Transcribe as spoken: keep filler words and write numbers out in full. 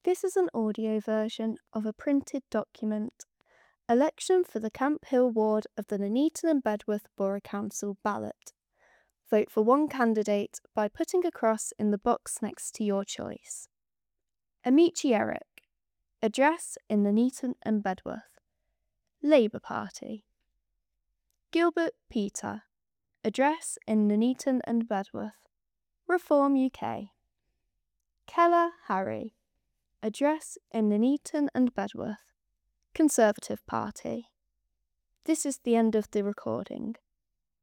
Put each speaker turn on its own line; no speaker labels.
This is an audio version of a printed document. Election for the Camp Hill ward of the Nuneaton and Bedworth Borough Council ballot. Vote for one candidate by putting a cross in the box next to your choice. Amici Eric. Address in Nuneaton and Bedworth. Labour Party. Gilbert Peter. Address in Nuneaton and Bedworth. Reform U K. Keller Harry. Address in Nuneaton and Bedworth. Conservative Party. This is the end of the recording.